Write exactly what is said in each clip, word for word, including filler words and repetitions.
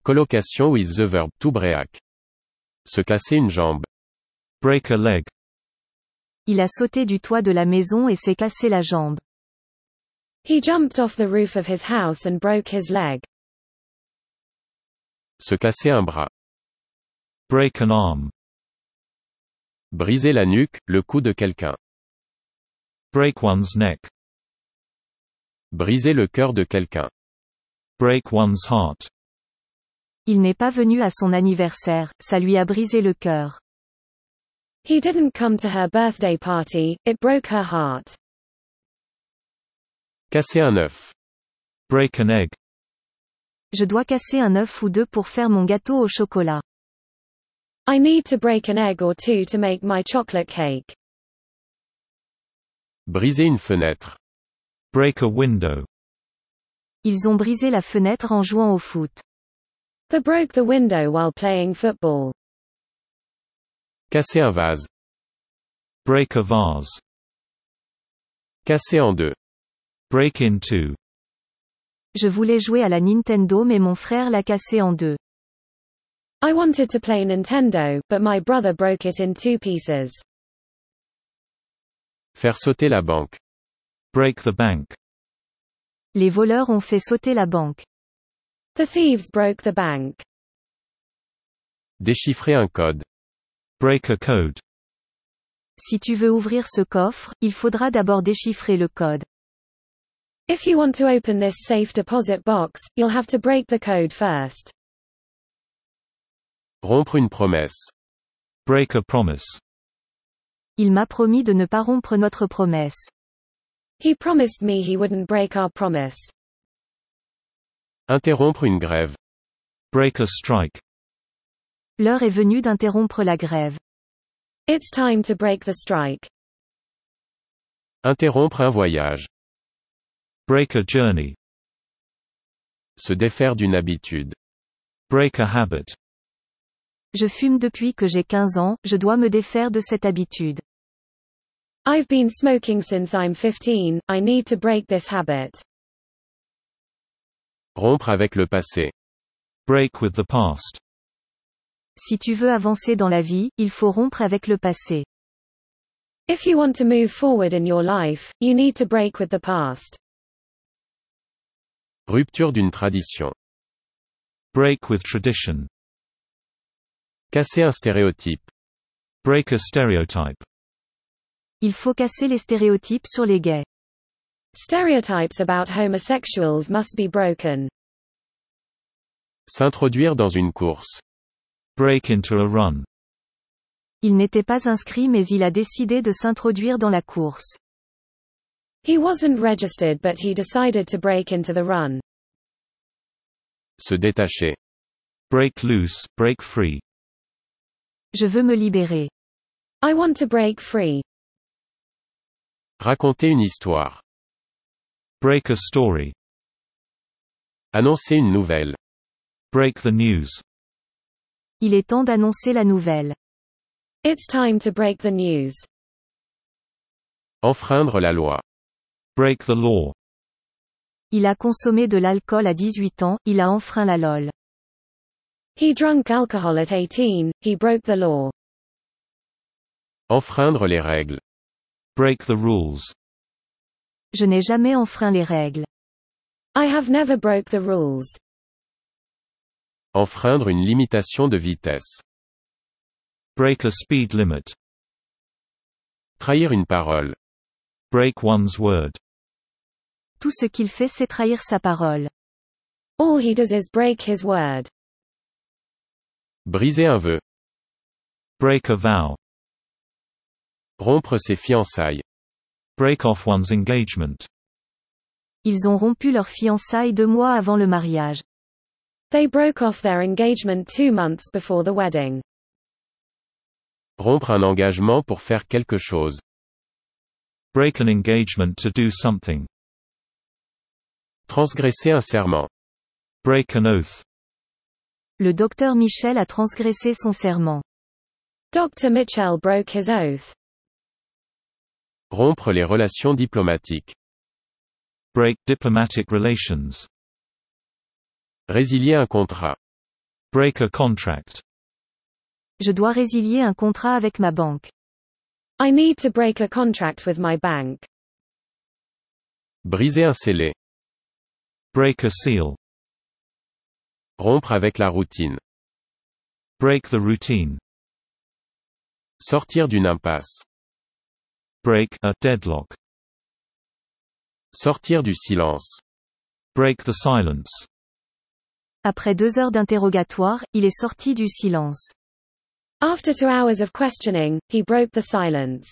Colocation with the verb to break. Se casser une jambe. Break a leg. Il a sauté du toit de la maison et s'est cassé la jambe. He jumped off the roof of his house and broke his leg. Se casser un bras. Break an arm. Briser la nuque, le cou de quelqu'un. Break one's neck. Briser le cœur de quelqu'un. Break one's heart. Il n'est pas venu à son anniversaire, ça lui a brisé le cœur. He didn't come to her birthday party, it broke her heart. Casser un œuf. Break an egg. Je dois casser un œuf ou deux pour faire mon gâteau au chocolat. I need to break an egg or two to make my chocolate cake. Briser une fenêtre. Break a window. Ils ont brisé la fenêtre en jouant au foot. They broke the window while playing football. Casser un vase. Break a vase. Casser en deux. Break in two. Je voulais jouer à la Nintendo mais mon frère l'a cassé en deux. I wanted to play Nintendo, but my brother broke it in two pieces. Faire sauter la banque. Break the bank. Les voleurs ont fait sauter la banque. The thieves broke the bank. Déchiffrer un code. Break a code. Si tu veux ouvrir ce coffre, il faudra d'abord déchiffrer le code. If you want to open this safe deposit box, you'll have to break the code first. Rompre une promesse. Break a promise. Il m'a promis de ne pas rompre notre promesse. He promised me he wouldn't break our promise. Interrompre une grève. Break a strike. L'heure est venue d'interrompre la grève. It's time to break the strike. Interrompre un voyage. Break a journey. Se défaire d'une habitude. Break a habit. Je fume depuis que j'ai quinze ans, je dois me défaire de cette habitude. I've been smoking since I'm fifteen, I need to break this habit. Rompre avec le passé. Break with the past. Si tu veux avancer dans la vie, il faut rompre avec le passé. If you want to move forward in your life, you need to break with the past. Rupture d'une tradition. Break with tradition. Casser un stéréotype. Break a stereotype. Il faut casser les stéréotypes sur les gays. Stereotypes about homosexuals must be broken. S'introduire dans une course. Break into a run. Il n'était pas inscrit mais il a décidé de s'introduire dans la course. He wasn't registered but he decided to break into the run. Se détacher. Break loose, break free. Je veux me libérer. I want to break free. Raconter une histoire. Break a story. Annoncer une nouvelle. Break the news. Il est temps d'annoncer la nouvelle. It's time to break the news. Enfreindre la loi. Break the law. Il a consommé de l'alcool à dix-huit ans, il a enfreint la loi. He drank alcohol at eighteen, he broke the law. Enfreindre les règles. Break the rules. Je n'ai jamais enfreint les règles. I have never broke the rules. Enfreindre une limitation de vitesse. Break a speed limit. Trahir une parole. Break one's word. Tout ce qu'il fait c'est trahir sa parole. All he does is break his word. Briser un vœu. Break a vow. Rompre ses fiançailles. Break off one's engagement. Ils ont rompu leurs fiançailles deux mois avant le mariage. They broke off their engagement two months before the wedding. Rompre un engagement pour faire quelque chose. Break an engagement to do something. Transgresser un serment. Break an oath. Le docteur Michel a transgressé son serment. Doctor Mitchell broke his oath. Rompre les relations diplomatiques. Break diplomatic relations. Résilier un contrat. Break a contract. Je dois résilier un contrat avec ma banque. I need to break a contract with my bank. Briser un scellé. Break a seal. Rompre avec la routine. Break the routine. Sortir d'une impasse. Break a deadlock. Sortir du silence. Break the silence. Après deux heures d'interrogatoire, il est sorti du silence. After two hours of questioning, he broke the silence.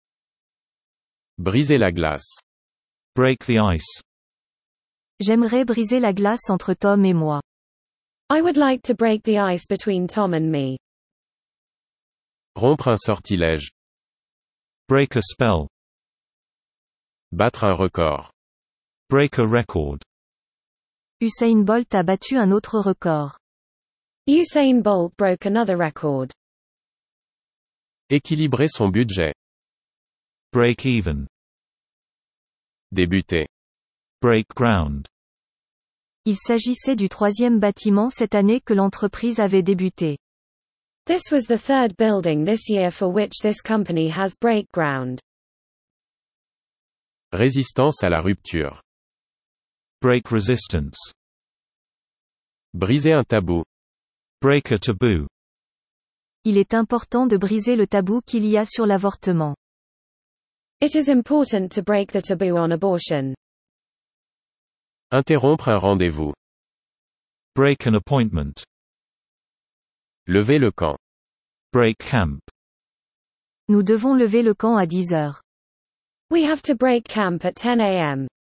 Briser la glace. Break the ice. J'aimerais briser la glace entre Tom et moi. I would like to break the ice between Tom and me. Rompre un sortilège. Break a spell. Battre un record. Break a record. Usain Bolt a battu un autre record. Usain Bolt broke another record. Équilibrer son budget. Break even. Débuter. Break ground. Il s'agissait du troisième bâtiment cette année que l'entreprise avait débuté. This was the third building this year for which this company has break ground. Résistance à la rupture. Break resistance. Briser un tabou. Break a taboo. Il est important de briser le tabou qu'il y a sur l'avortement. It is important to break the taboo on abortion. Interrompre un rendez-vous. Break an appointment. Lever le camp. Break camp. Nous devons lever le camp à dix heures. We have to break camp at ten a m